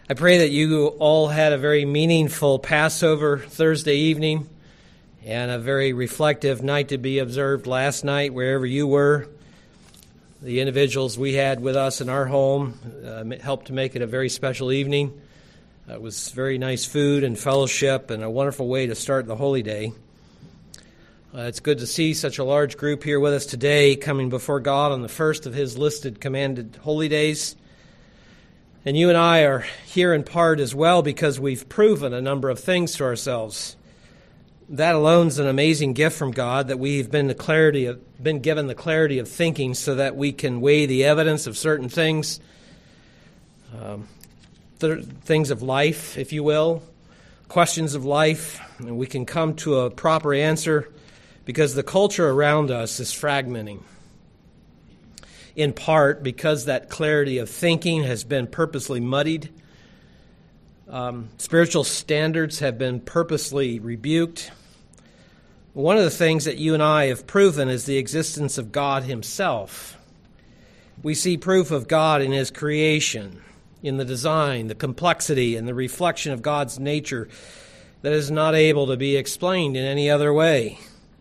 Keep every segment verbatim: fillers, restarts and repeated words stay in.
I pray that you all had a very meaningful Passover Thursday evening and a very reflective night to be observed last night, wherever you were. The individuals we had with us in our home uh, helped to make it a very special evening. It was very nice food and fellowship and a wonderful way to start the holy day. Uh, it's good to see such a large group here with us today, coming before God on the first of His listed commanded holy days. And you and I are here in part as well because we've proven a number of things to ourselves. That alone is an amazing gift from God, that we've been the clarity of, been given the clarity of thinking so that we can weigh the evidence of certain things, um, th- things of life, if you will, questions of life, and we can come to a proper answer because the culture around us is fragmenting. In part because that clarity of thinking has been purposely muddied. Um, spiritual standards have been purposely rebuked. One of the things that you and I have proven is the existence of God Himself. We see proof of God in His creation, in the design, the complexity, and the reflection of God's nature that is not able to be explained in any other way.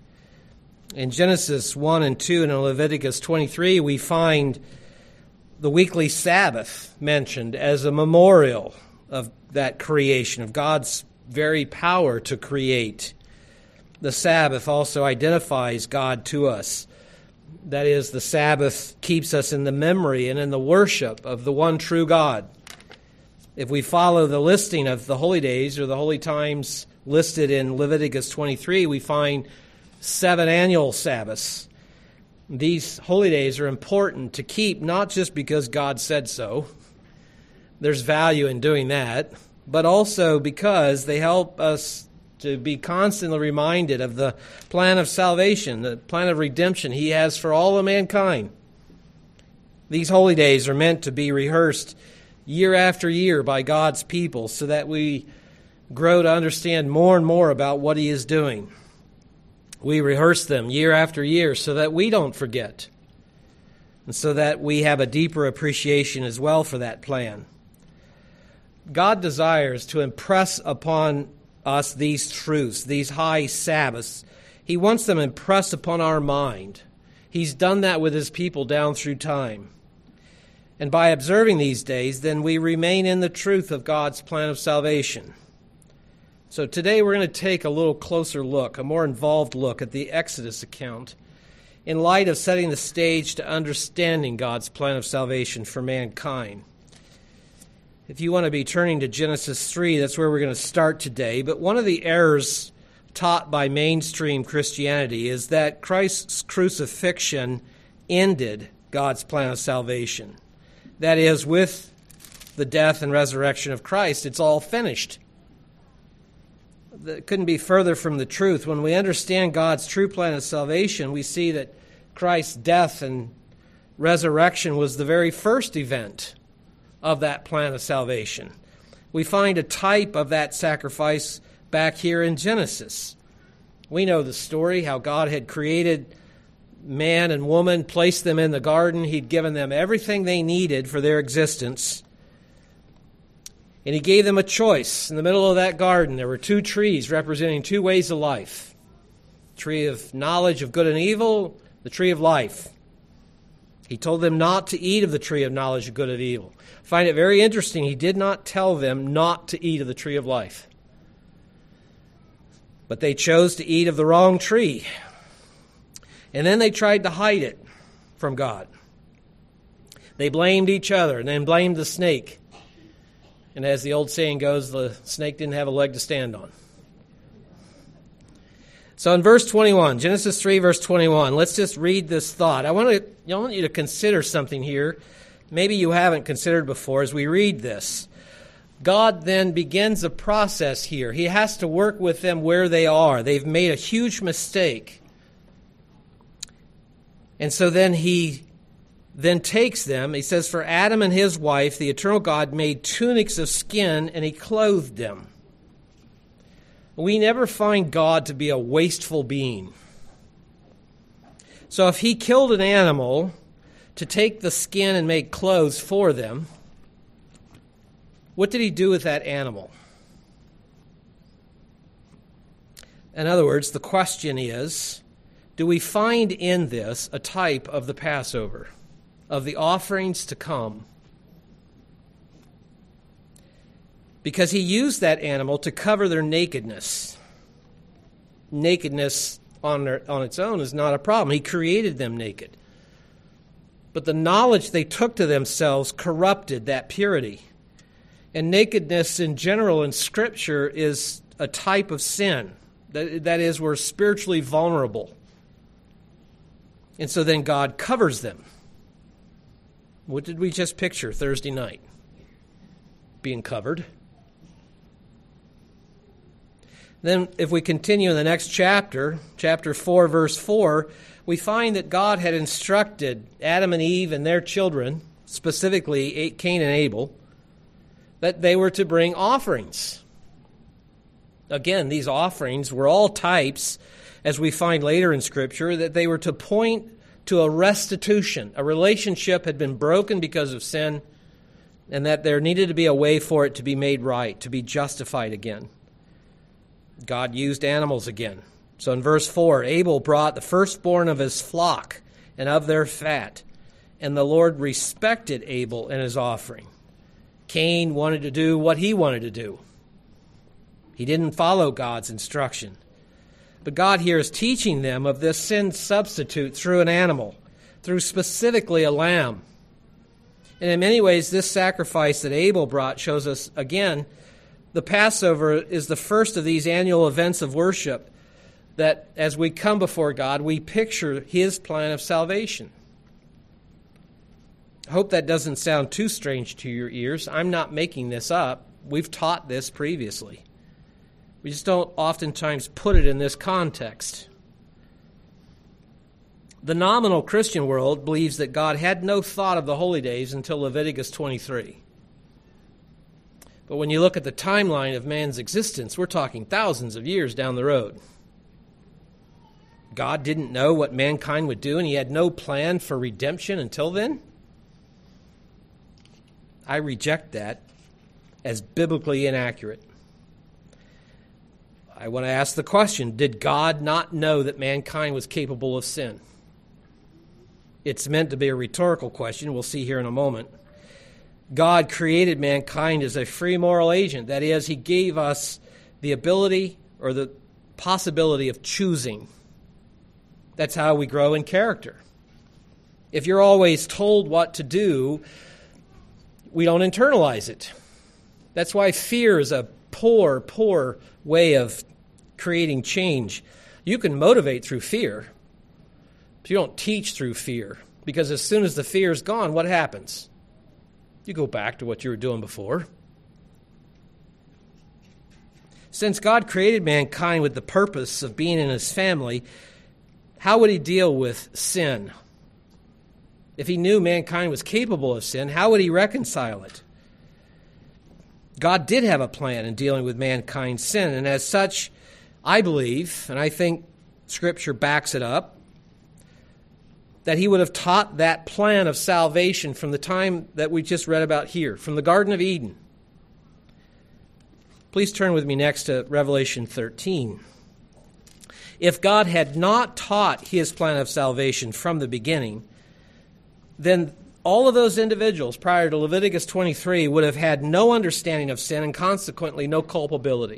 In Genesis one and two and in Leviticus twenty-three, we find the weekly Sabbath mentioned as a memorial of that creation, of God's very power to create. The Sabbath also identifies God to us. That is, the Sabbath keeps us in the memory and in the worship of the one true God. If we follow the listing of the holy days or the holy times listed in Leviticus twenty-three, we find seven annual Sabbaths. These holy days are important to keep, not just because God said so. There's value in doing that, but also because they help us to be constantly reminded of the plan of salvation, the plan of redemption He has for all of mankind. These holy days are meant to be rehearsed year after year by God's people so that we grow to understand more and more about what He is doing. We rehearse them year after year so that we don't forget, and so that we have a deeper appreciation as well for that plan. God desires to impress upon us these truths, these high Sabbaths. He wants them impressed upon our mind. He's done that with His people down through time. And by observing these days, then we remain in the truth of God's plan of salvation. So today we're going to take a little closer look, a more involved look at the Exodus account in light of setting the stage to understanding God's plan of salvation for mankind. If you want to be turning to Genesis three, that's where we're going to start today. But one of the errors taught by mainstream Christianity is that Christ's crucifixion ended God's plan of salvation. That is, with the death and resurrection of Christ, it's all finished. That couldn't be further from the truth. When we understand God's true plan of salvation, we see that Christ's death and resurrection was the very first event of that plan of salvation. We find a type of that sacrifice back here in Genesis. We know the story, how God had created man and woman, placed them in the garden. He'd given them everything they needed for their existence. And He gave them a choice. In the middle of that garden, there were two trees representing two ways of life. The tree of knowledge of good and evil, the tree of life. He told them not to eat of the tree of knowledge of good and evil. I find it very interesting. He did not tell them not to eat of the tree of life. But they chose to eat of the wrong tree. And then they tried to hide it from God. They blamed each other and then blamed the snake. And as the old saying goes, the snake didn't have a leg to stand on. So in verse twenty-one, Genesis three, verse twenty-one, let's just read this thought. I want to, I want you to consider something here. Maybe you haven't considered before as we read this. God then begins a process here. He has to work with them where they are. They've made a huge mistake. And so then He then takes them. He says, for Adam and his wife, the eternal God made tunics of skin, and He clothed them. We never find God to be a wasteful being. So if He killed an animal to take the skin and make clothes for them, What did he do with that animal? In other words, the question is, do we find in this a type of the Passover, of the offerings to come? Because he used that animal to cover their nakedness. Nakedness on their, on its own is not a problem. He created them naked. But the knowledge they took to themselves corrupted that purity. And nakedness in general in Scripture is a type of sin. That, that is, we're spiritually vulnerable. And so then God covers them. What did we just picture Thursday night? Being covered. Then if we continue in the next chapter, chapter four, verse four, we find that God had instructed Adam and Eve and their children, specifically Cain and Abel, that they were to bring offerings. Again, these offerings were all types, as we find later in Scripture, that they were to point to a restitution. A relationship had been broken because of sin, and that there needed to be a way for it to be made right, to be justified again. God used animals again. So in verse four, Abel brought the firstborn of his flock and of their fat, and the Lord respected Abel and his offering. Cain wanted to do what he wanted to do. He didn't follow God's instruction. But God here is teaching them of this sin substitute through an animal, through specifically a lamb. And in many ways, this sacrifice that Abel brought shows us, again, the Passover is the first of these annual events of worship that as we come before God, we picture his plan of salvation. I hope that doesn't sound too strange to your ears. I'm not making this up. We've taught this previously. We just don't oftentimes put it in this context. The nominal Christian world believes that God had no thought of the holy days until Leviticus twenty-three. But when you look at the timeline of man's existence, we're talking thousands of years down the road. God didn't know what mankind would do, and he had no plan for redemption until then? I reject that as biblically inaccurate. I want to ask the question, did God not know that mankind was capable of sin? It's meant to be a rhetorical question. We'll see here in a moment. God created mankind as a free moral agent. That is, he gave us the ability or the possibility of choosing. That's how we grow in character. If you're always told what to do, we don't internalize it. That's why fear is a poor, poor way of creating change. You can motivate through fear, but you don't teach through fear. Because as soon as the fear is gone, what happens? You go back to what you were doing before. Since God created mankind with the purpose of being in his family, how would he deal with sin? If he knew mankind was capable of sin, how would he reconcile it? God did have a plan in dealing with mankind's sin, and as such, I believe, and I think Scripture backs it up, that he would have taught that plan of salvation from the time that we just read about here, from the Garden of Eden. Please turn with me next to Revelation thirteen. If God had not taught his plan of salvation from the beginning, then all of those individuals prior to Leviticus twenty-three would have had no understanding of sin and consequently no culpability.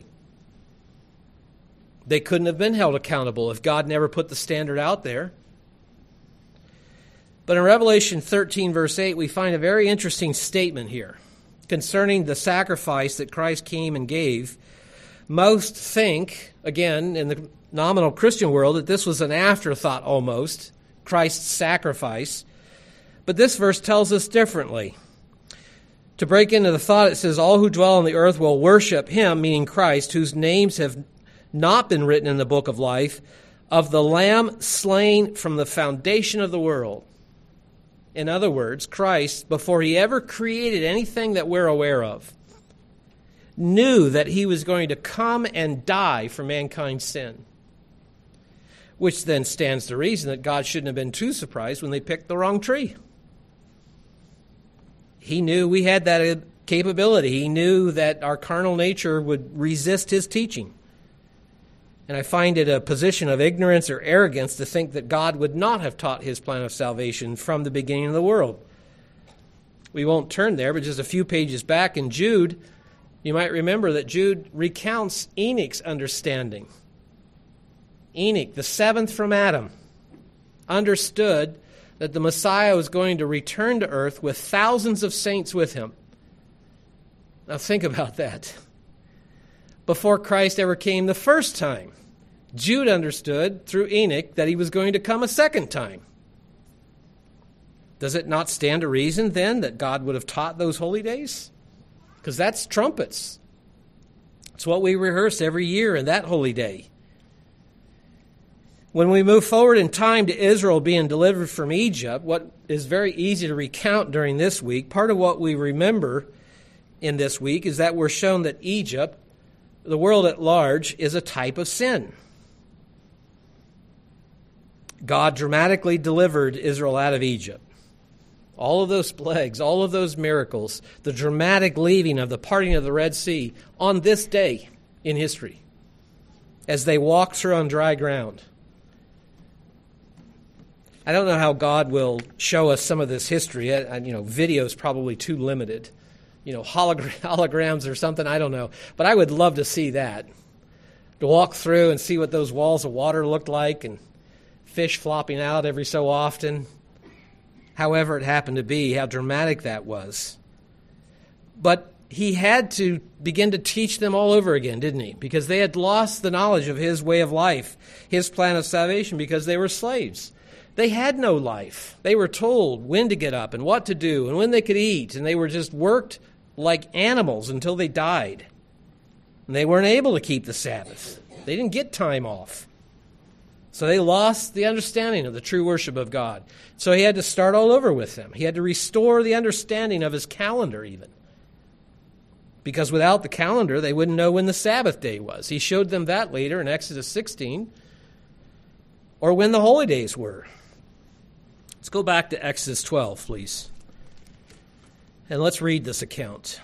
They couldn't have been held accountable if God never put the standard out there. But in Revelation thirteen, verse eight, we find a very interesting statement here concerning the sacrifice that Christ came and gave. Most think, again, in the nominal Christian world, that this was an afterthought almost, Christ's sacrifice. But this verse tells us differently. To break into the thought, it says, all who dwell on the earth will worship him, meaning Christ, whose names have not been written in the book of life, of the Lamb slain from the foundation of the world. In other words, Christ, before he ever created anything that we're aware of, knew that he was going to come and die for mankind's sin. Which then stands to reason that God shouldn't have been too surprised when they picked the wrong tree. He knew we had that capability. He knew that our carnal nature would resist his teaching. And I find it a position of ignorance or arrogance to think that God would not have taught his plan of salvation from the beginning of the world. We won't turn there, but just a few pages back in Jude, you might remember that Jude recounts Enoch's understanding. Enoch, the seventh from Adam, understood that the Messiah was going to return to earth with thousands of saints with him. Now think about that. Before Christ ever came the first time, Jude understood through Enoch that he was going to come a second time. Does it not stand to reason then that God would have taught those holy days? Because that's trumpets. It's what we rehearse every year in that holy day. When we move forward in time to Israel being delivered from Egypt, what is very easy to recount during this week, part of what we remember in this week is that we're shown that Egypt, the world at large, is a type of sin. God dramatically delivered Israel out of Egypt. All of those plagues, all of those miracles, the dramatic leaving of the parting of the Red Sea on this day in history as they walk through on dry ground. I don't know how God will show us some of this history. I, you know, video is probably too limited. You know, hologram, holograms or something, I don't know. But I would love to see that. To walk through and see what those walls of water looked like and fish flopping out every so often. However it happened to be, how dramatic that was. But he had to begin to teach them all over again, didn't he? Because they had lost the knowledge of his way of life, his plan of salvation, because they were slaves. They had no life. They were told when to get up and what to do and when they could eat, and they were just worked like animals until they died. And they weren't able to keep the Sabbath. They didn't get time off. So they lost the understanding of the true worship of God. So he had to start all over with them. He had to restore the understanding of his calendar even. Because without the calendar, they wouldn't know when the Sabbath day was. He showed them that later in Exodus sixteen, or when the holy days were. Let's go back to Exodus twelve, please. And let's read this account.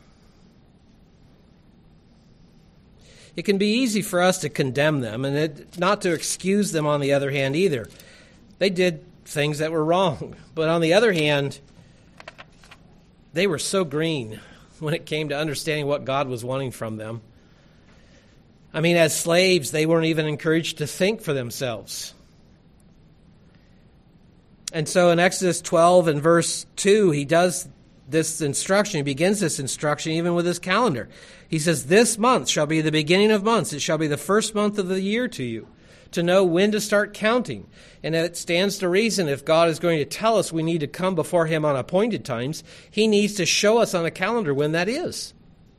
It can be easy for us to condemn them, and it, not to excuse them on the other hand either. They did things that were wrong. But on the other hand, they were so green when it came to understanding what God was wanting from them. I mean, as slaves, they weren't even encouraged to think for themselves. And so in Exodus twelve and verse two, he does this instruction. He begins this instruction even with his calendar. He says, "This month shall be the beginning of months. It shall be the first month of the year to you, to know when to start counting." And it stands to reason if God is going to tell us we need to come before him on appointed times, he needs to show us on a calendar when that is.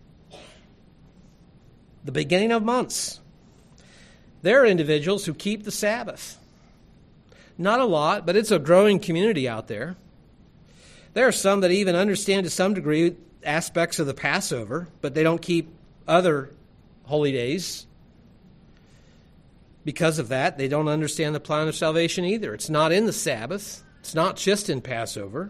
The beginning of months. There are individuals who keep the Sabbath. Not a lot, but it's a growing community out there. There are some that even understand to some degree aspects of the Passover, but they don't keep other holy days. Because of that, they don't understand the plan of salvation either. It's not in the Sabbath. It's not just in Passover.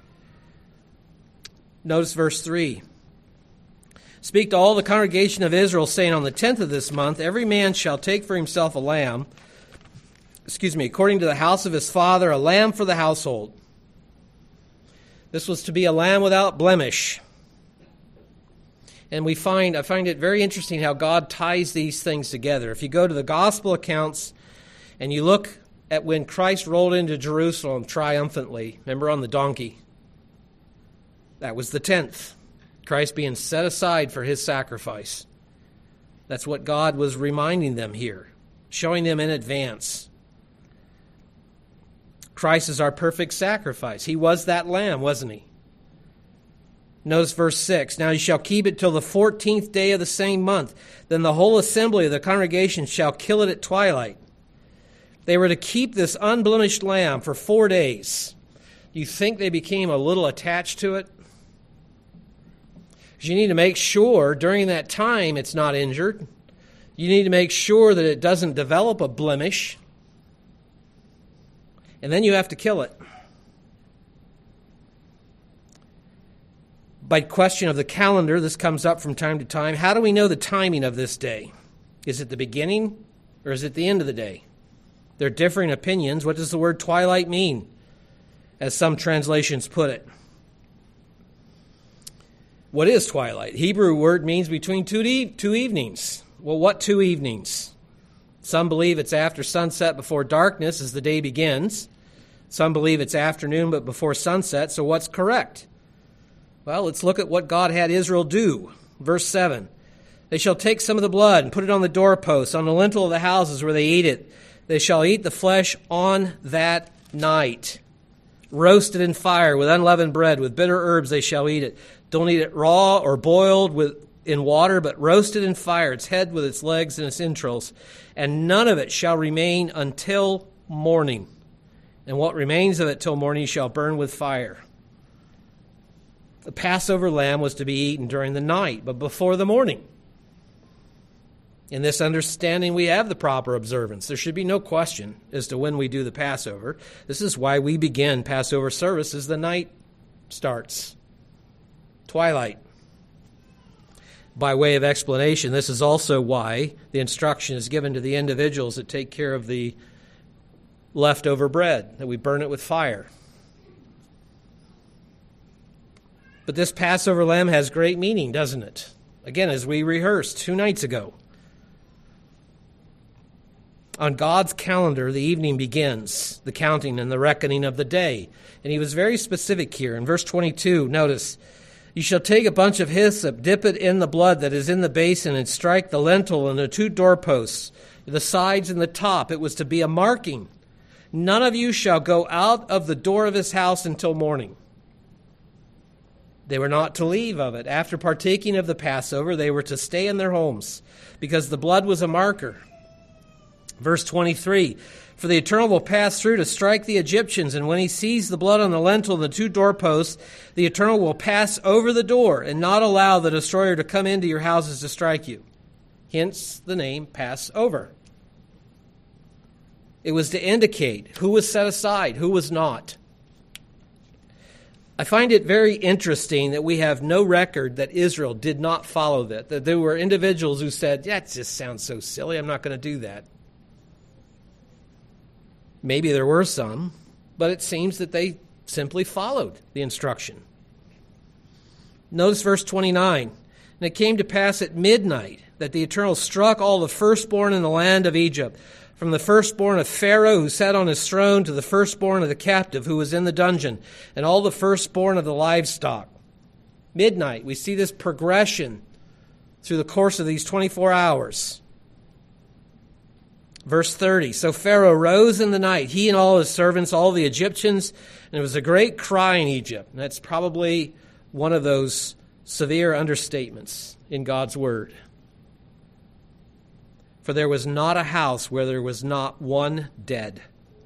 Notice verse three. "Speak to all the congregation of Israel, saying, on the tenth of this month, every man shall take for himself a lamb, excuse me, according to the house of his father, a lamb for the household." This was to be a lamb without blemish. And we find, I find it very interesting how God ties these things together. If you go to the gospel accounts and you look at when Christ rolled into Jerusalem triumphantly, remember on the donkey, that was the tenth. Christ being set aside for his sacrifice. That's what God was reminding them here, showing them in advance. Christ is our perfect sacrifice. He was that lamb, wasn't he? Notice verse six. "Now you shall keep it till the fourteenth day of the same month. Then the whole assembly of the congregation shall kill it at twilight." They were to keep this unblemished lamb for four days. Do you think they became a little attached to it? Because you need to make sure during that time it's not injured. You need to make sure that it doesn't develop a blemish. And then you have to kill it. By question of the calendar, this comes up from time to time. How do we know the timing of this day? Is it the beginning or is it the end of the day? There are differing opinions. What does the word twilight mean, as some translations put it? What is twilight? Hebrew word means between two, e- two evenings. Well, what two evenings? Some believe it's after sunset before darkness as the day begins. Some believe it's afternoon but before sunset. So what's correct? Well, let's look at what God had Israel do. Verse seven. They shall take some of the blood and put it on the doorposts, on the lintel of the houses where they eat it. They shall eat the flesh on that night. Roasted in fire with unleavened bread, with bitter herbs they shall eat it. Don't eat it raw or boiled with in water, but roasted in fire, its head with its legs and its entrails. And none of it shall remain until morning. And what remains of it till morning shall burn with fire. The Passover lamb was to be eaten during the night, but before the morning. In this understanding, we have the proper observance. There should be no question as to when we do the Passover. This is why we begin Passover service as the night starts. Twilight. By way of explanation, this is also why the instruction is given to the individuals that take care of the leftover bread, that we burn it with fire. But this Passover lamb has great meaning, doesn't it? Again, as we rehearsed two nights ago. On God's calendar, the evening begins, the counting and the reckoning of the day. And he was very specific here. In verse twenty-two, notice, you shall take a bunch of hyssop, dip it in the blood that is in the basin, and strike the lintel and the two doorposts, the sides and the top. It was to be a marking. None of you shall go out of the door of his house until morning. They were not to leave of it. After partaking of the Passover, they were to stay in their homes, because the blood was a marker. Verse twenty-three, for the Eternal will pass through to strike the Egyptians, and when he sees the blood on the lintel and the two doorposts, the Eternal will pass over the door and not allow the destroyer to come into your houses to strike you. Hence the name Passover. It was to indicate who was set aside, who was not. I find it very interesting that we have no record that Israel did not follow that, that there were individuals who said, that just sounds so silly, I'm not going to do that. Maybe there were some, but it seems that they simply followed the instruction. Notice verse twenty-nine. And it came to pass at midnight that the Eternal struck all the firstborn in the land of Egypt, from the firstborn of Pharaoh who sat on his throne to the firstborn of the captive who was in the dungeon, and all the firstborn of the livestock. Midnight, we see this progression through the course of these twenty-four hours. Verse thirty, so Pharaoh rose in the night, he and all his servants, all the Egyptians, and there was a great cry in Egypt. And that's probably one of those severe understatements in God's word. For there was not a house where there was not one dead.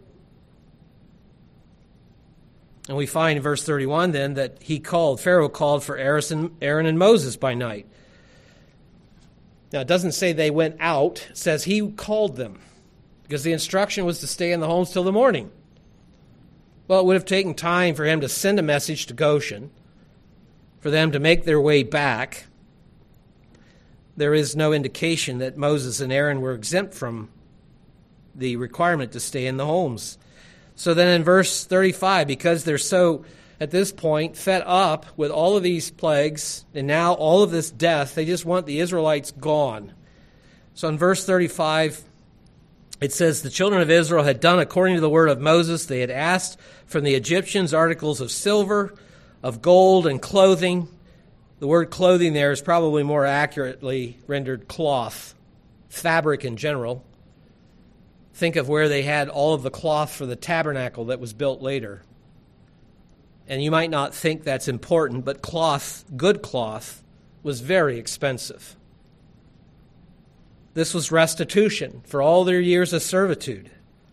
And we find in verse thirty-one then that he called, Pharaoh called for Aaron and Moses by night. Now, it doesn't say they went out. It says he called them, because the instruction was to stay in the homes till the morning. Well, it would have taken time for him to send a message to Goshen, for them to make their way back. There is no indication that Moses and Aaron were exempt from the requirement to stay in the homes. So then in verse thirty-five, because they're so, at this point, fed up with all of these plagues, and now all of this death, they just want the Israelites gone. So in verse thirty-five, it says, the children of Israel had done according to the word of Moses. They had asked from the Egyptians articles of silver, of gold, and clothing. The word clothing there is probably more accurately rendered cloth, fabric in general. Think of where they had all of the cloth for the tabernacle that was built later. And you might not think that's important, but cloth, good cloth, was very expensive. This was restitution for all their years of servitude.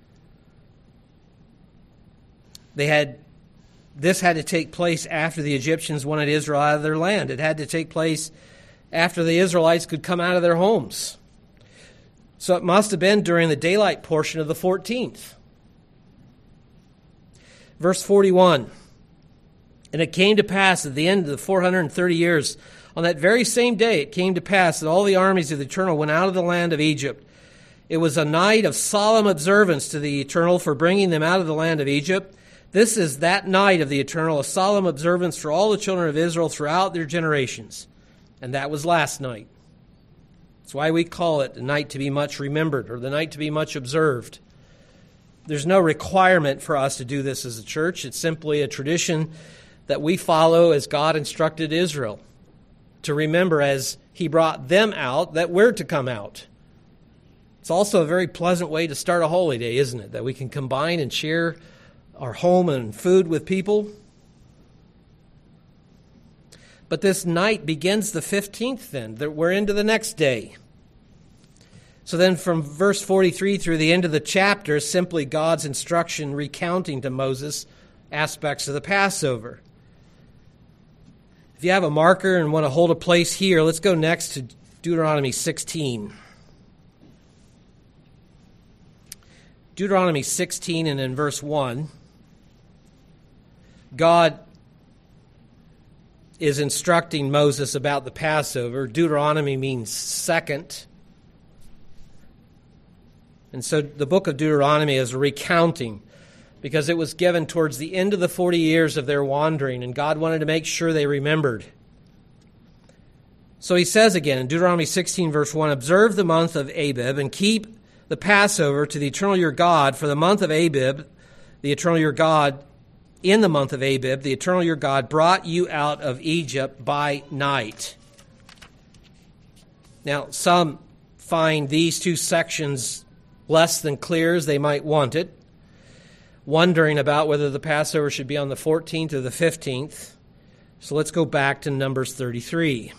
They had, this had to take place after the Egyptians wanted Israel out of their land. It had to take place after the Israelites could come out of their homes. So it must have been during the daylight portion of the fourteenth. Verse forty-one. And it came to pass at the end of the four hundred thirty years, on that very same day, it came to pass that all the armies of the Eternal went out of the land of Egypt. It was a night of solemn observance to the Eternal for bringing them out of the land of Egypt. This is that night of the Eternal, a solemn observance for all the children of Israel throughout their generations. And that was last night. That's why we call it the night to be much remembered, or the night to be much observed. There's no requirement for us to do this as a church. It's simply a tradition that we follow as God instructed Israel, to remember as he brought them out that we're to come out. It's also a very pleasant way to start a holy day, isn't it? That we can combine and share our home and food with people. But this night begins the fifteenth then. We're into the next day. So then from verse forty-three through the end of the chapter is simply God's instruction recounting to Moses aspects of the Passover. If you have a marker and want to hold a place here, let's go next to Deuteronomy sixteen. Deuteronomy sixteen, and in verse one, God is instructing Moses about the Passover. Deuteronomy means second. And so the book of Deuteronomy is a recounting, because it was given towards the end of the forty years of their wandering, and God wanted to make sure they remembered. So he says again in Deuteronomy sixteen, verse one, observe the month of Abib and keep the Passover to the Eternal your God, for the month of Abib, the Eternal your God, in the month of Abib, the Eternal your God brought you out of Egypt by night. Now, some find these two sections less than clear as they might want it, wondering about whether the Passover should be on the fourteenth or the fifteenth. So let's go back to Numbers thirty-three.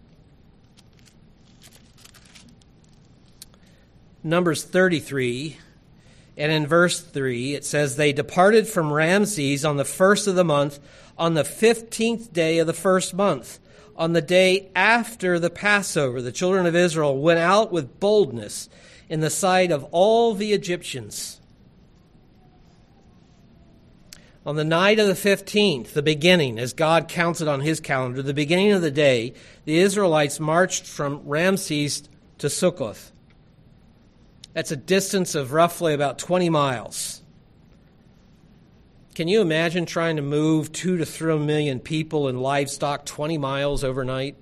Numbers thirty-three, and in verse three, it says, they departed from Ramses on the first of the month, on the fifteenth day of the first month. On the day after the Passover, the children of Israel went out with boldness in the sight of all the Egyptians. On the night of the fifteenth, the beginning, as God counts it on his calendar, the beginning of the day, the Israelites marched from Ramses to Sukkoth. That's a distance of roughly about twenty miles. Can you imagine trying to move two to three million people and livestock twenty miles overnight?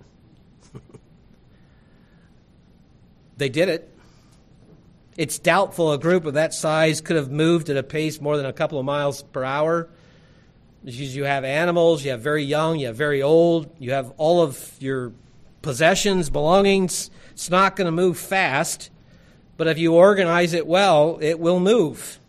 They did it. It's doubtful a group of that size could have moved at a pace more than a couple of miles per hour. Because you have animals, you have very young, you have very old, you have all of your possessions, belongings. It's not going to move fast, but if you organize it well, it will move.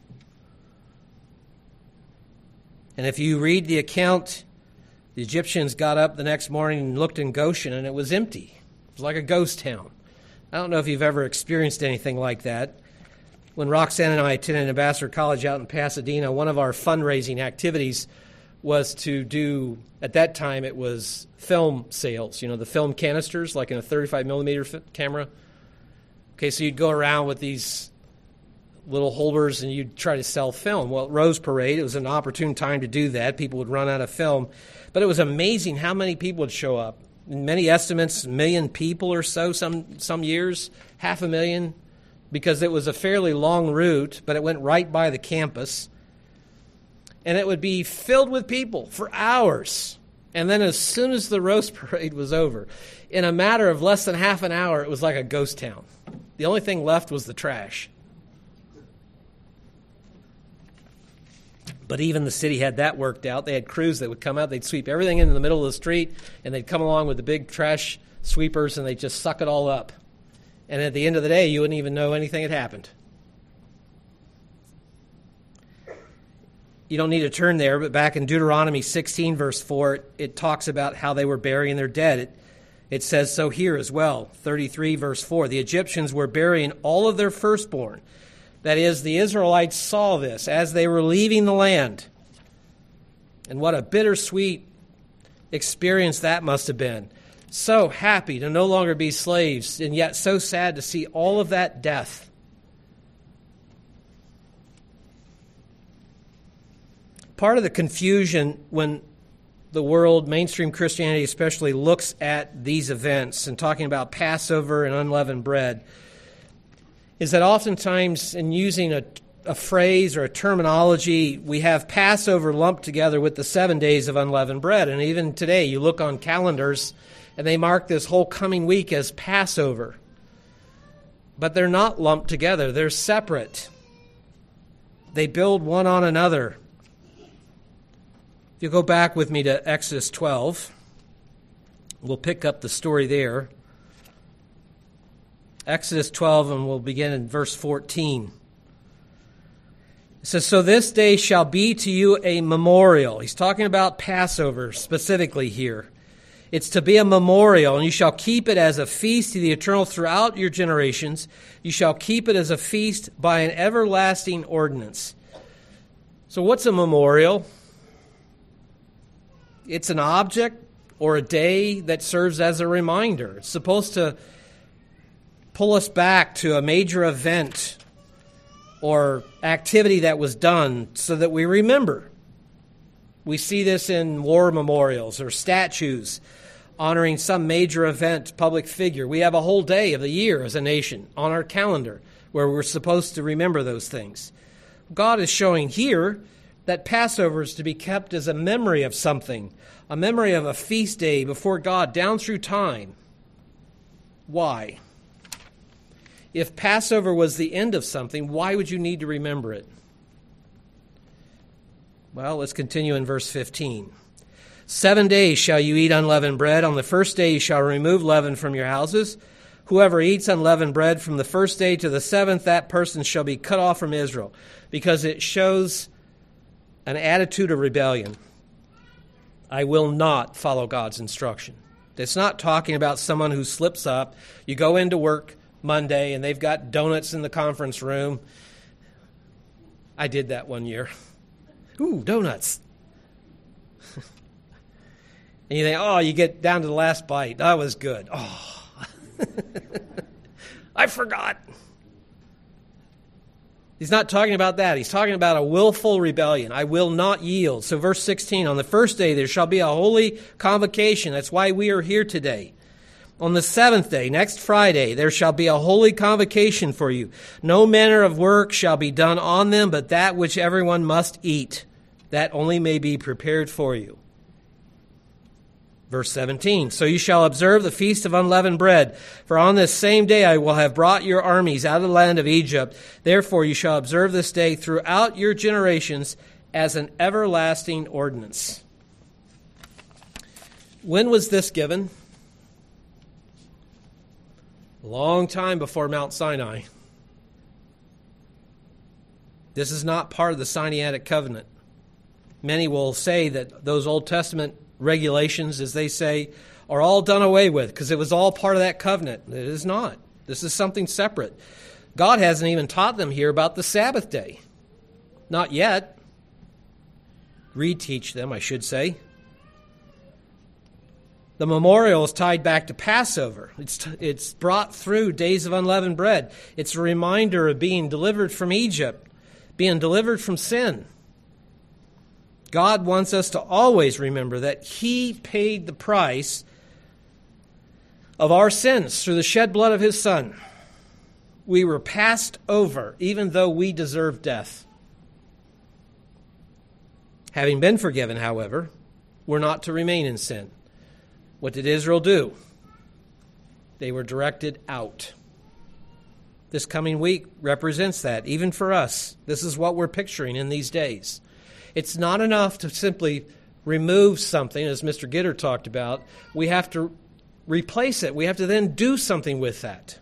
And if you read the account, the Egyptians got up the next morning and looked in Goshen, and it was empty. It was like a ghost town. I don't know if you've ever experienced anything like that. When Roxanne and I attended Ambassador College out in Pasadena, one of our fundraising activities was to do, at that time it was film sales, you know, the film canisters, like in a thirty-five millimeter camera. Okay, so you'd go around with these little holders and you'd try to sell film. Well, at Rose Parade, it was an opportune time to do that. People would run out of film. But it was amazing how many people would show up. Many estimates, a million people or so, some some years, half a million, because it was a fairly long route, but it went right by the campus. And it would be filled with people for hours. And then as soon as the Rose Parade was over, in a matter of less than half an hour, it was like a ghost town. The only thing left was the trash. But even the city had that worked out. They had crews that would come out, they'd sweep everything into the middle of the street, and they'd come along with the big trash sweepers, and they'd just suck it all up. And at the end of the day, you wouldn't even know anything had happened. You don't need to turn there, but back in Deuteronomy sixteen, verse four, it, it talks about how they were burying their dead. It, it says so here as well, thirty-three, verse four. The Egyptians were burying all of their firstborn. That is, the Israelites saw this as they were leaving the land. And what a bittersweet experience that must have been. So happy to no longer be slaves, and yet so sad to see all of that death. Part of the confusion when the world, mainstream Christianity especially, looks at these events and talking about Passover and unleavened bread is that oftentimes in using a, a phrase or a terminology, we have Passover lumped together with the seven days of unleavened bread. And even today, you look on calendars and they mark this whole coming week as Passover. But they're not lumped together. They're separate. They build one on another. If you go back with me to Exodus twelve, we'll pick up the story there. Exodus twelve, and we'll begin in verse fourteen. It says, "So this day shall be to you a memorial." He's talking about Passover specifically here. It's to be a memorial, and you shall keep it as a feast to the eternal throughout your generations. You shall keep it as a feast by an everlasting ordinance. So what's a memorial? It's an object or a day that serves as a reminder. It's supposed to pull us back to a major event or activity that was done so that we remember. We see this in war memorials or statues honoring some major event, public figure. We have a whole day of the year as a nation on our calendar where we're supposed to remember those things. God is showing here that Passover is to be kept as a memory of something, a memory of a feast day before God down through time. Why? If Passover was the end of something, why would you need to remember it? Well, let's continue in verse fifteen. "Seven days shall you eat unleavened bread. On the first day you shall remove leaven from your houses. Whoever eats unleavened bread from the first day to the seventh, that person shall be cut off from Israel," because it shows an attitude of rebellion. I will not follow God's instruction. It's not talking about someone who slips up. You go into work Monday and they've got donuts in the conference room. I did that one year. Ooh, donuts. And you think, oh, you get down to the last bite. That was good. Oh, I forgot. He's not talking about that. He's talking about a willful rebellion. I will not yield. So verse sixteen, "On the first day there shall be a holy convocation." That's why we are here today. "On the seventh day, next Friday, there shall be a holy convocation for you. No manner of work shall be done on them, but that which everyone must eat, that only may be prepared for you." Verse seventeen, "So you shall observe the feast of unleavened bread, for on this same day I will have brought your armies out of the land of Egypt. Therefore you shall observe this day throughout your generations as an everlasting ordinance." When was this given? A long time before Mount Sinai. This is not part of the Sinaitic covenant. Many will say that those Old Testament regulations, as they say, are all done away with because it was all part of that covenant. It is not. This is something separate. God hasn't even taught them here about the Sabbath day. Not yet. Reteach them, I should say. The memorial is tied back to Passover. It's, t- it's brought through days of unleavened bread. It's a reminder of being delivered from Egypt, being delivered from sin. God wants us to always remember that He paid the price of our sins through the shed blood of His Son. We were passed over, even though we deserved death. Having been forgiven, however, we're not to remain in sin. What did Israel do? They were directed out. This coming week represents that, even for us. This is what we're picturing in these days. It's not enough to simply remove something, as Mister Gitter talked about. We have to replace it. We have to then do something with that.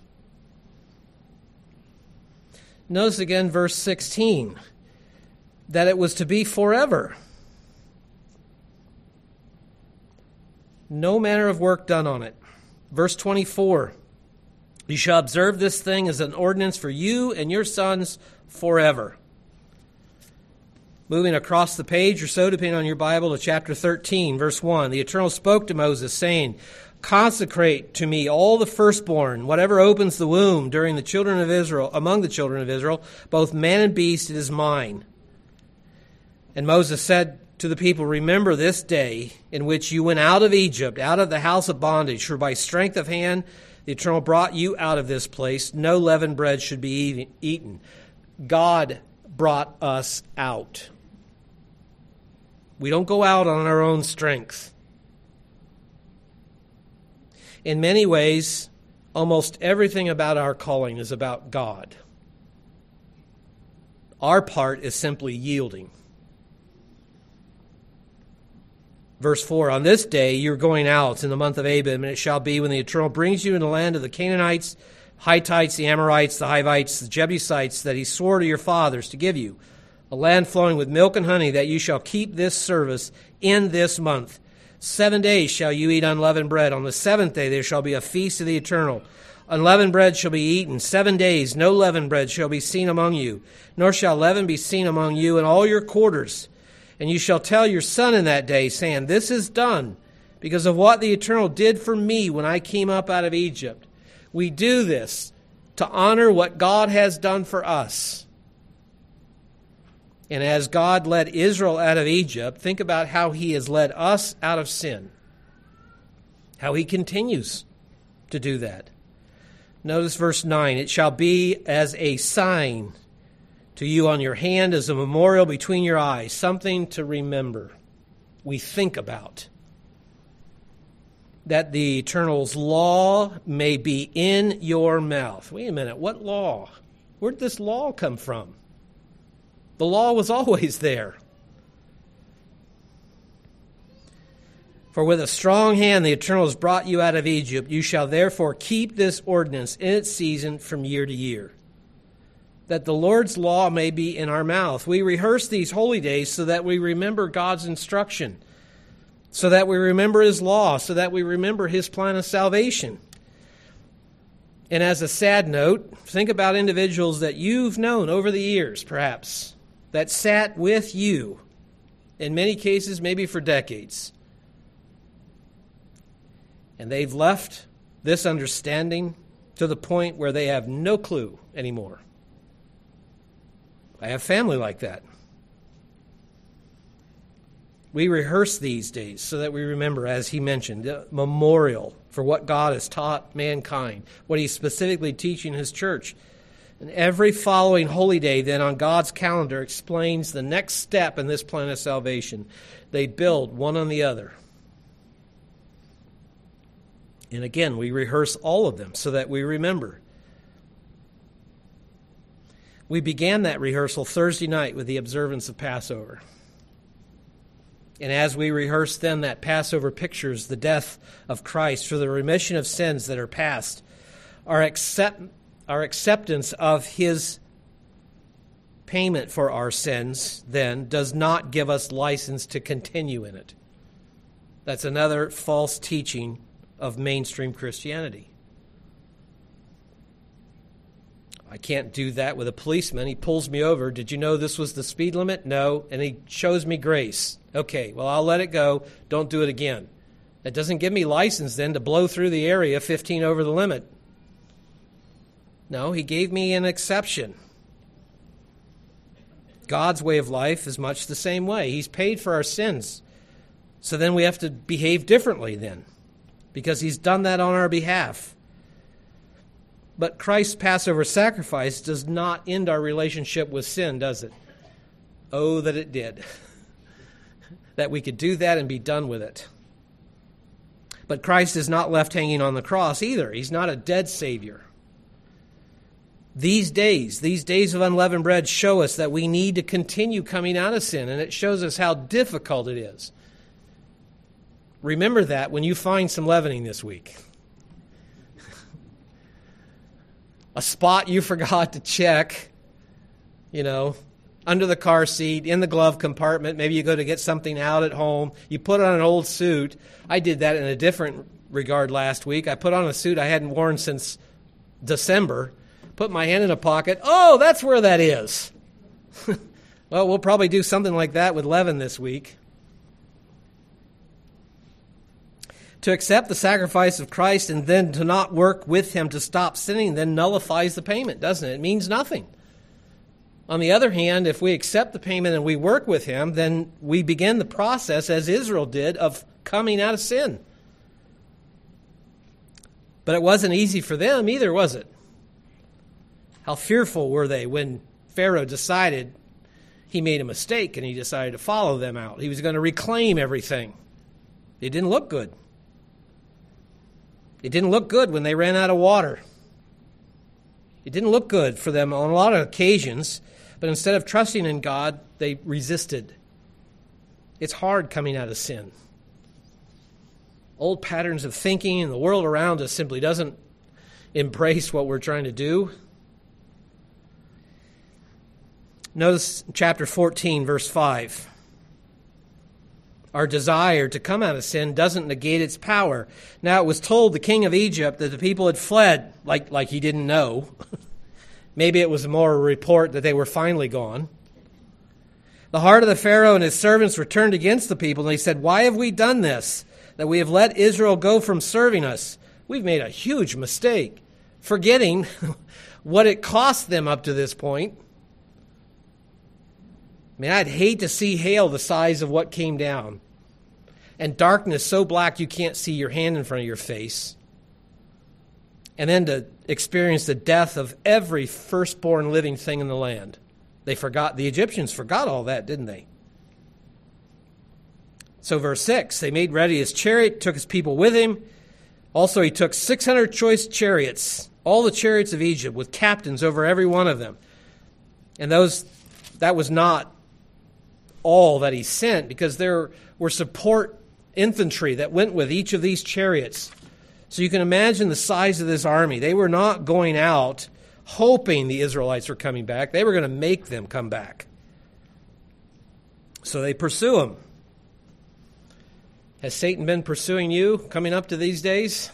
Notice again verse sixteen, that it was to be forever. No manner of work done on it. Verse twenty-four, "You shall observe this thing as an ordinance for you and your sons forever." Moving across the page or so, depending on your Bible, to chapter thirteen, verse one. "The Eternal spoke to Moses, saying, Consecrate to me all the firstborn, whatever opens the womb during the children of Israel, among the children of Israel, both man and beast, it is mine. And Moses said to the people, remember this day in which you went out of Egypt, out of the house of bondage, for by strength of hand the Eternal brought you out of this place. No leavened bread should be eaten. God brought us out. We don't go out on our own strength. In many ways, almost everything about our calling is about God. Our part is simply yielding. Verse four, on this day you're going out in the month of Abib, and it shall be when the Eternal brings you in the land of the Canaanites, Hittites, the Amorites, the Hivites, the Jebusites, that he swore to your fathers to give you, a land flowing with milk and honey, that you shall keep this service in this month. Seven days shall you eat unleavened bread. On the seventh day there shall be a feast of the Eternal. Unleavened bread shall be eaten. Seven days no leavened bread shall be seen among you, nor shall leaven be seen among you in all your quarters. And you shall tell your son in that day, saying, this is done because of what the Eternal did for me when I came up out of Egypt. We do this to honor what God has done for us. And as God led Israel out of Egypt, think about how he has led us out of sin. How he continues to do that. Notice verse nine. It shall be as a sign to you on your hand, as a memorial between your eyes, something to remember. We think about. That the Eternal's law may be in your mouth. Wait a minute, what law? Where did this law come from? The law was always there. For with a strong hand the Eternal has brought you out of Egypt. You shall therefore keep this ordinance in its season from year to year, that the Lord's law may be in our mouth. We rehearse these holy days so that we remember God's instruction, so that we remember his law, so that we remember his plan of salvation. And as a sad note, think about individuals that you've known over the years, perhaps, that sat with you, in many cases, maybe for decades. And they've left this understanding to the point where they have no clue anymore. I have family like that. We rehearse these days so that we remember, as he mentioned, a memorial for what God has taught mankind, what he's specifically teaching his church. And every following holy day then on God's calendar explains the next step in this plan of salvation. They build one on the other. And again, we rehearse all of them so that we remember. We began that rehearsal Thursday night with the observance of Passover. And as we rehearse then, that Passover pictures the death of Christ for the remission of sins that are past. Our, accept, our acceptance of his payment for our sins, then, does not give us license to continue in it. That's another false teaching of mainstream Christianity. I can't do that with a policeman. He pulls me over. Did you know this was the speed limit? No. And he shows me grace. Okay, well, I'll let it go. Don't do it again. That doesn't give me license then to blow through the area fifteen over the limit. No, he gave me an exception. God's way of life is much the same way. He's paid for our sins. So then we have to behave differently then, because he's done that on our behalf. But Christ's Passover sacrifice does not end our relationship with sin, does it? Oh, that it did. That we could do that and be done with it. But Christ is not left hanging on the cross either. He's not a dead Savior. These days, these days of unleavened bread show us that we need to continue coming out of sin, and it shows us how difficult it is. Remember that when you find some leavening this week. A spot you forgot to check, you know, under the car seat, in the glove compartment. Maybe you go to get something out at home. You put on an old suit. I did that in a different regard last week. I put on a suit I hadn't worn since December. Put my hand in a pocket. Oh, that's where that is. Well, we'll probably do something like that with leaven this week. To accept the sacrifice of Christ and then to not work with him to stop sinning then nullifies the payment, doesn't it? It means nothing. On the other hand, if we accept the payment and we work with him, then we begin the process, as Israel did, of coming out of sin. But it wasn't easy for them either, was it? How fearful were they when Pharaoh decided he made a mistake and he decided to follow them out. He was going to reclaim everything. It didn't look good. It didn't look good when they ran out of water. It didn't look good for them on a lot of occasions, but instead of trusting in God, they resisted. It's hard coming out of sin. Old patterns of thinking and the world around us simply doesn't embrace what we're trying to do. Notice chapter fourteen, verse five. Our desire to come out of sin doesn't negate its power. Now, it was told the king of Egypt that the people had fled, like, like he didn't know. Maybe it was more a report that they were finally gone. The heart of the Pharaoh and his servants returned against the people, and they said, "Why have we done this, that we have let Israel go from serving us? We've made a huge mistake," forgetting what it cost them up to this point. I mean, I'd hate to see hail the size of what came down, and darkness so black you can't see your hand in front of your face, and then to experience the death of every firstborn living thing in the land. They forgot, the Egyptians forgot all that, didn't they? So verse six, they made ready his chariot, took his people with him. Also he took six hundred choice chariots, all the chariots of Egypt, with captains over every one of them. And those that was not all that he sent, because there were support infantry that went with each of these chariots. So you can imagine the size of this army. They were not going out hoping the Israelites were coming back. They were going to make them come back. So they pursue them. Has Satan been pursuing you coming up to these days?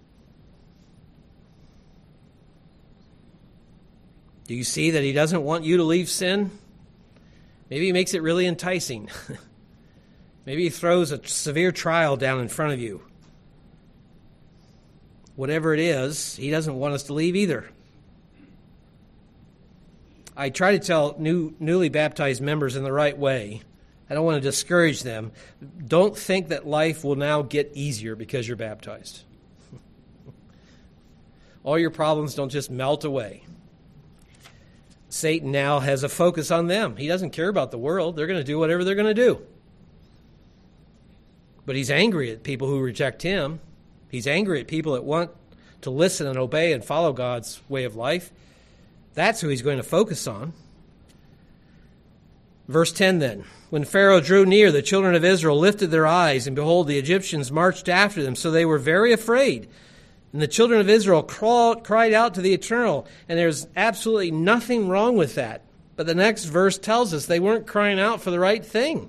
Do you see that he doesn't want you to leave sin? Maybe he makes it really enticing. Maybe he throws a severe trial down in front of you. Whatever it is, he doesn't want us to leave either. I try to tell new, newly baptized members in the right way. I don't want to discourage them. Don't think that life will now get easier because you're baptized. All your problems don't just melt away. Satan now has a focus on them. He doesn't care about the world. They're going to do whatever they're going to do. But he's angry at people who reject him. He's angry at people that want to listen and obey and follow God's way of life. That's who he's going to focus on. Verse ten then. When Pharaoh drew near, the children of Israel lifted their eyes, and behold, the Egyptians marched after them. So they were very afraid. And the children of Israel crawled, cried out to the Eternal. And there's absolutely nothing wrong with that. But the next verse tells us they weren't crying out for the right thing.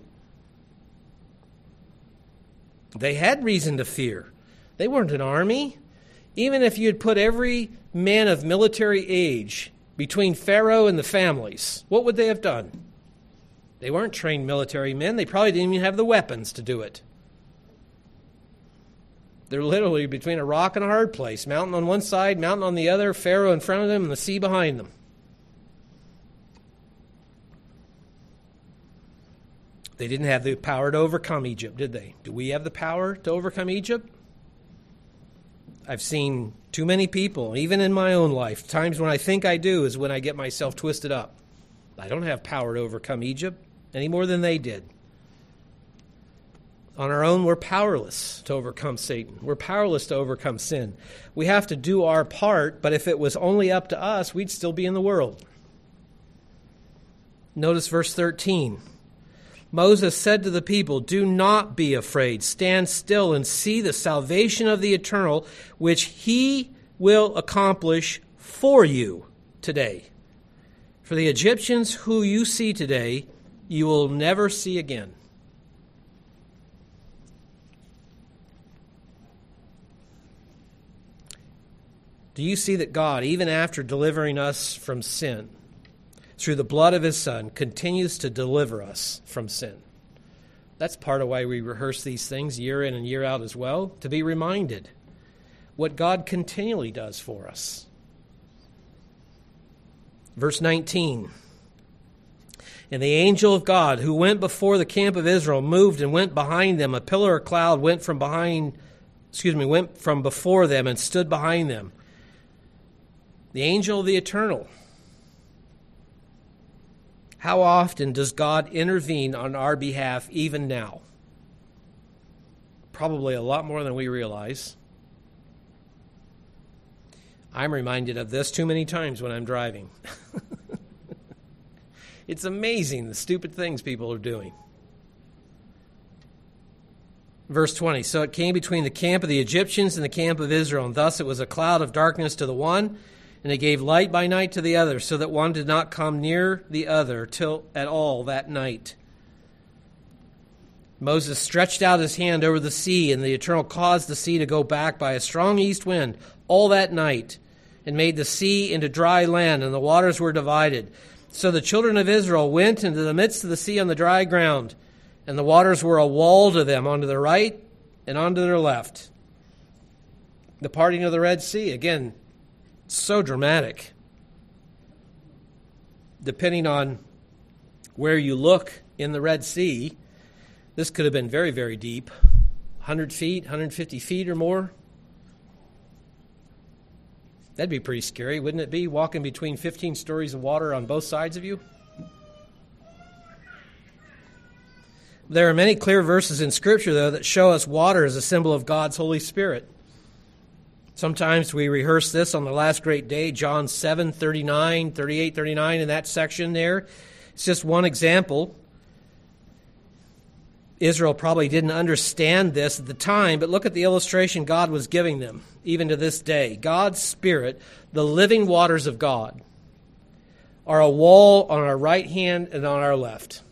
They had reason to fear. They weren't an army. Even if you had put every man of military age between Pharaoh and the families, what would they have done? They weren't trained military men. They probably didn't even have the weapons to do it. They're literally between a rock and a hard place. Mountain on one side, mountain on the other, Pharaoh in front of them, and the sea behind them. They didn't have the power to overcome Egypt, did they? Do we have the power to overcome Egypt? I've seen too many people, even in my own life, times when I think I do is when I get myself twisted up. I don't have power to overcome Egypt any more than they did. On our own, we're powerless to overcome Satan. We're powerless to overcome sin. We have to do our part, but if it was only up to us, we'd still be in the world. Notice verse thirteen. Moses said to the people, "Do not be afraid. Stand still and see the salvation of the Eternal, which he will accomplish for you today. For the Egyptians who you see today, you will never see again." Do you see that God, even after delivering us from sin, through the blood of his Son, continues to deliver us from sin? That's part of why we rehearse these things year in and year out as well, to be reminded what God continually does for us. Verse nineteen, And the angel of God who went before the camp of Israel moved and went behind them. A pillar of cloud went from behind, excuse me, went from before them and stood behind them. The angel of the eternal. How often does God intervene on our behalf even now? Probably a lot more than we realize. I'm reminded of this too many times when I'm driving. It's amazing the stupid things people are doing. Verse twenty, so it came between the camp of the Egyptians and the camp of Israel, and thus it was a cloud of darkness to the one, and it gave light by night to the other, so that one did not come near the other till at all that night. Moses stretched out his hand over the sea, and the Eternal caused the sea to go back by a strong east wind all that night, and made the sea into dry land, and the waters were divided. So the children of Israel went into the midst of the sea on the dry ground, and the waters were a wall to them onto the right and onto their left. The parting of the Red Sea, again, so dramatic. Depending on where you look in the Red Sea, this could have been very, very deep. one hundred feet, one hundred fifty feet or more. That'd be pretty scary, wouldn't it be, walking between fifteen stories of water on both sides of you? There are many clear verses in Scripture, though, that show us water as a symbol of God's Holy Spirit. Sometimes we rehearse this on the last great day, John seven, thirty-nine, thirty-eight, thirty-nine, in that section there. It's just one example. Israel probably didn't understand this at the time, but look at the illustration God was giving them, even to this day. God's Spirit, the living waters of God, are a wall on our right hand and on our left.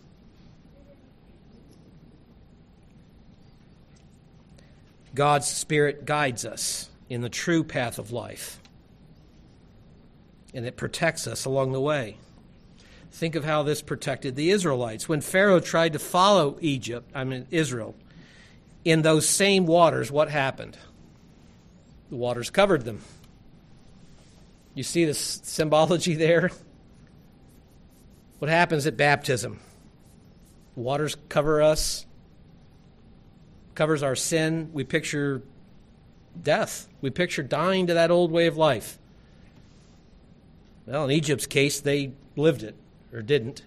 God's Spirit guides us in the true path of life, and it protects us along the way. Think of how this protected the Israelites. When Pharaoh tried to follow Egypt, I mean Israel, in those same waters, what happened? The waters covered them. You see the symbology there? What happens at baptism? The waters cover us, covers our sin. We picture death. We picture dying to that old way of life. Well, in Egypt's case, they lived it. Or didn't.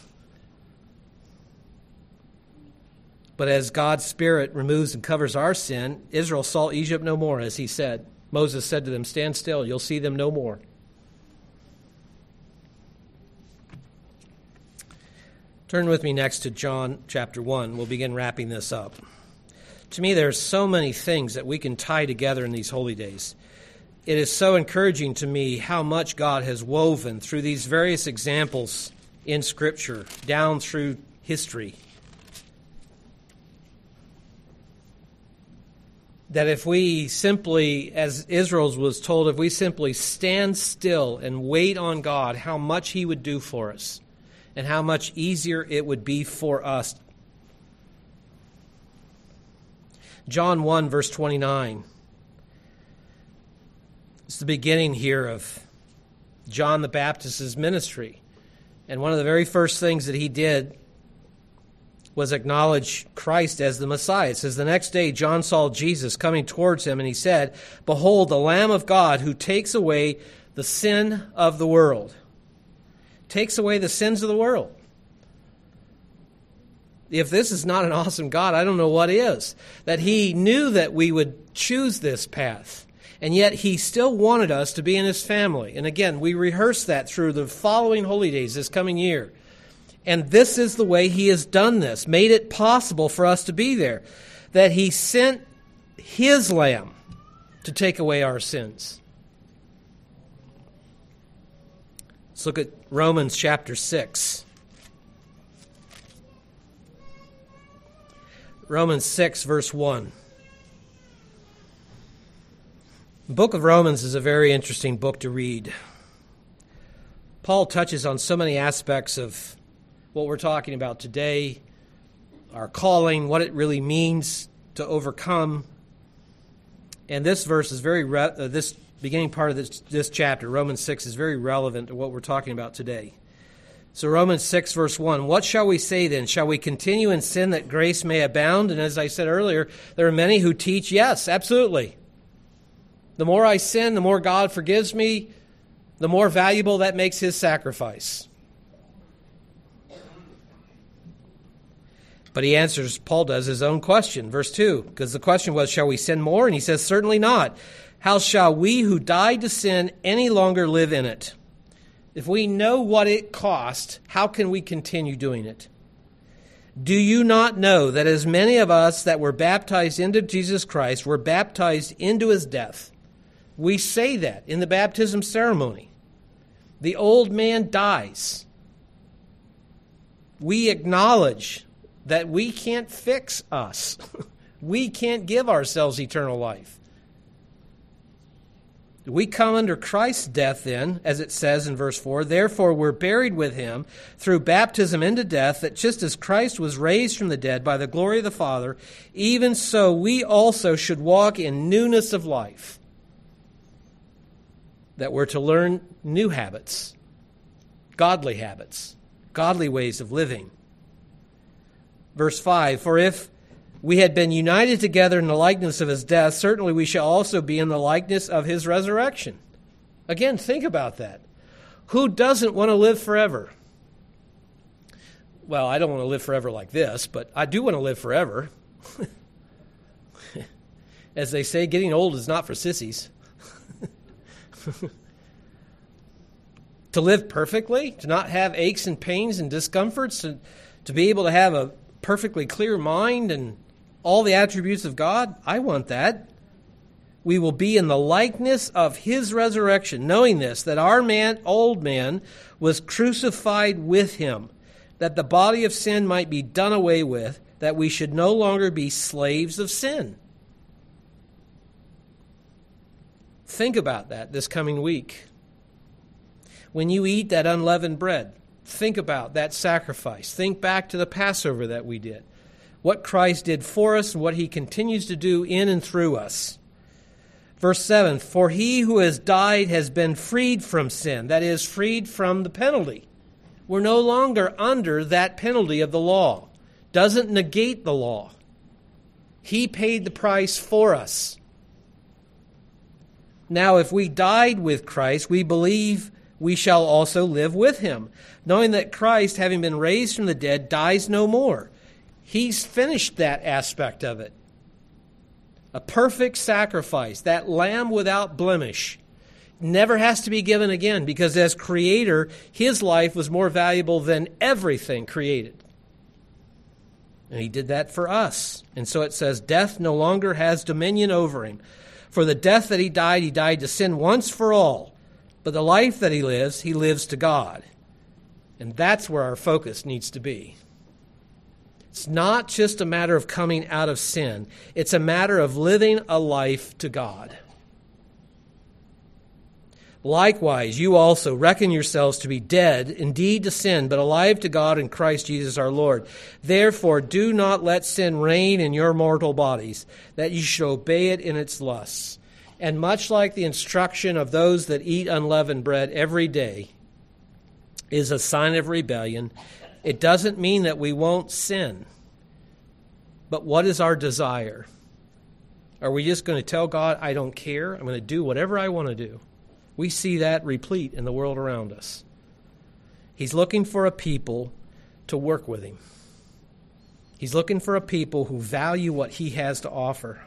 But as God's Spirit removes and covers our sin, Israel saw Egypt no more, as he said. Moses said to them, stand still, you'll see them no more. Turn with me next to John chapter one. We'll begin wrapping this up. To me, there are so many things that we can tie together in these holy days. It is so encouraging to me how much God has woven through these various examples in Scripture, down through history. That if we simply, as Israel was told, if we simply stand still and wait on God, how much He would do for us, and how much easier it would be for us. John one, verse twenty-nine. It's the beginning here of John the Baptist's ministry. And one of the very first things that he did was acknowledge Christ as the Messiah. It says, the next day John saw Jesus coming towards him, and he said, behold, the Lamb of God who takes away the sin of the world. Takes away the sins of the world. If this is not an awesome God, I don't know what is. That he knew that we would choose this path. And yet he still wanted us to be in his family. And again, we rehearse that through the following holy days this coming year. And this is the way he has done this, made it possible for us to be there. That he sent his Lamb to take away our sins. Let's look at Romans chapter six. Romans six, verse one. The book of Romans is a very interesting book to read. Paul touches on so many aspects of what we're talking about today, our calling, what it really means to overcome. And this verse is very, re- uh, this beginning part of this, this chapter, Romans six, is very relevant to what we're talking about today. So Romans six, verse one, what shall we say then? Shall we continue in sin that grace may abound? And as I said earlier, there are many who teach, yes, absolutely. The more I sin, the more God forgives me, the more valuable that makes his sacrifice. But he answers, Paul does, his own question, verse two, because the question was, shall we sin more? And he says, certainly not. How shall we who died to sin any longer live in it? If we know what it cost, how can we continue doing it? Do you not know that as many of us that were baptized into Jesus Christ were baptized into his death? We say that in the baptism ceremony. The old man dies. We acknowledge that we can't fix us. We can't give ourselves eternal life. We come under Christ's death then, as it says in verse four, therefore we're buried with him through baptism into death, that just as Christ was raised from the dead by the glory of the Father, even so we also should walk in newness of life. That we're to learn new habits, godly habits, godly ways of living. Verse five, for if we had been united together in the likeness of his death, certainly we shall also be in the likeness of his resurrection. Again, think about that. Who doesn't want to live forever? Well, I don't want to live forever like this, but I do want to live forever. As they say, getting old is not for sissies. To live perfectly, to not have aches and pains and discomforts, to, to be able to have a perfectly clear mind and all the attributes of God, I want that. We will be in the likeness of his resurrection, knowing this, that our man, old man was crucified with him, that the body of sin might be done away with, that we should no longer be slaves of sin. Think about that this coming week. When you eat that unleavened bread, think about that sacrifice. Think back to the Passover that we did. What Christ did for us and what he continues to do in and through us. Verse seven, for he who has died has been freed from sin, that is, freed from the penalty. We're no longer under that penalty of the law. Doesn't negate the law. He paid the price for us. Now, if we died with Christ, we believe we shall also live with him, knowing that Christ, having been raised from the dead, dies no more. He's finished that aspect of it. A perfect sacrifice, that lamb without blemish, never has to be given again, because as creator, his life was more valuable than everything created. And he did that for us. And so it says, death no longer has dominion over him. For the death that he died, he died to sin once for all. But the life that he lives, he lives to God. And that's where our focus needs to be. It's not just a matter of coming out of sin. It's a matter of living a life to God. Likewise, you also reckon yourselves to be dead, indeed to sin, but alive to God in Christ Jesus our Lord. Therefore, do not let sin reign in your mortal bodies, that you should obey it in its lusts. And much like the instruction of those that eat unleavened bread every day is a sign of rebellion, it doesn't mean that we won't sin. But what is our desire? Are we just going to tell God, I don't care, I'm going to do whatever I want to do? We see that replete in the world around us. He's looking for a people to work with him. He's looking for a people who value what he has to offer.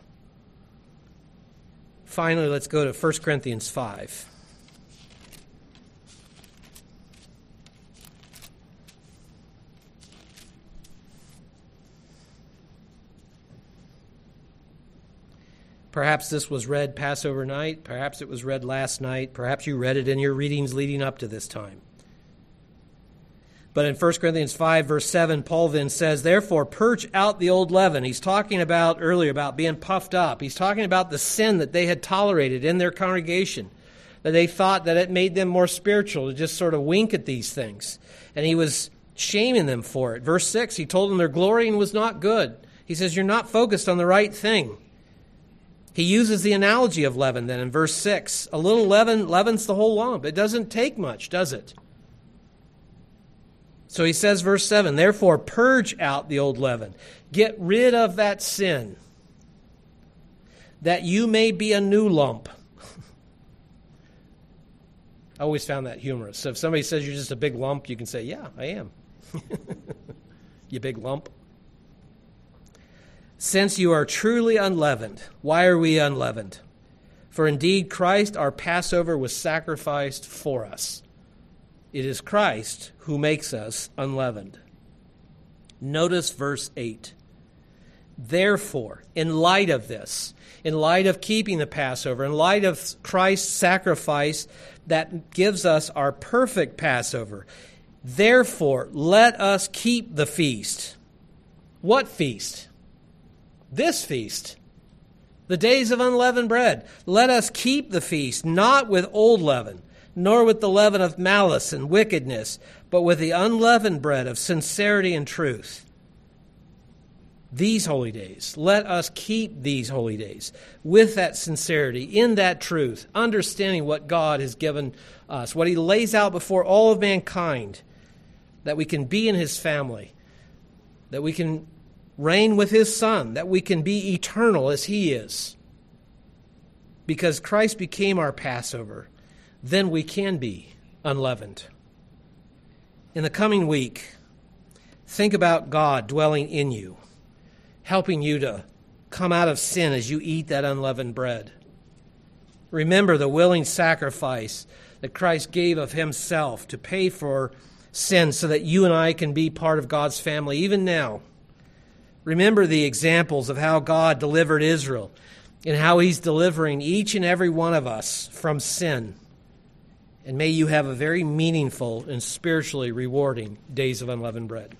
Finally, let's go to First Corinthians five. Perhaps this was read Passover night. Perhaps it was read last night. Perhaps you read it in your readings leading up to this time. But in First Corinthians five, verse seven, Paul then says, therefore, purge out the old leaven. He's talking about earlier about being puffed up. He's talking about the sin that they had tolerated in their congregation, that they thought that it made them more spiritual to just sort of wink at these things. And he was shaming them for it. Verse six, he told them their glorying was not good. He says, you're not focused on the right thing. He uses the analogy of leaven then in verse six. A little leaven leavens the whole lump. It doesn't take much, does it? So he says, verse seven, therefore purge out the old leaven. Get rid of that sin, that you may be a new lump. I always found that humorous. So if somebody says you're just a big lump, you can say, yeah, I am. You big lump. Since you are truly unleavened. Why are we unleavened? For indeed Christ, our Passover, was sacrificed for us. It is Christ who makes us unleavened. Notice verse eight. Therefore, in light of this, in light of keeping the Passover, in light of Christ's sacrifice that gives us our perfect Passover, therefore, let us keep the feast. What feast? This feast. The days of unleavened bread. Let us keep the feast, not with old leaven, nor with the leaven of malice and wickedness, but with the unleavened bread of sincerity and truth. These holy days, let us keep these holy days with that sincerity, in that truth, understanding what God has given us, what he lays out before all of mankind, that we can be in his family, that we can reign with his Son, that we can be eternal as he is. Because Christ became our Passover, then we can be unleavened. In the coming week, think about God dwelling in you, helping you to come out of sin as you eat that unleavened bread. Remember the willing sacrifice that Christ gave of himself to pay for sin so that you and I can be part of God's family even now. Remember the examples of how God delivered Israel and how he's delivering each and every one of us from sin. And may you have a very meaningful and spiritually rewarding days of unleavened bread.